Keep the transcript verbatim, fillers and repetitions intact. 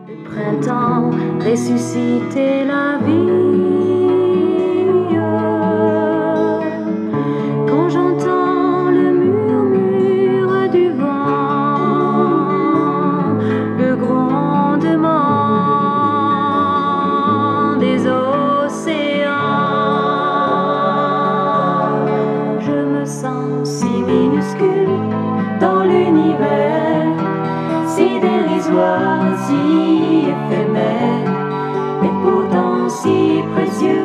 Le printemps ressuscitait la vie. Quand j'entends le murmure du vent, le grondement des océans, je me sens si minuscule dans l'univers, si dérisoire, si éphémère, mais pourtant si précieux.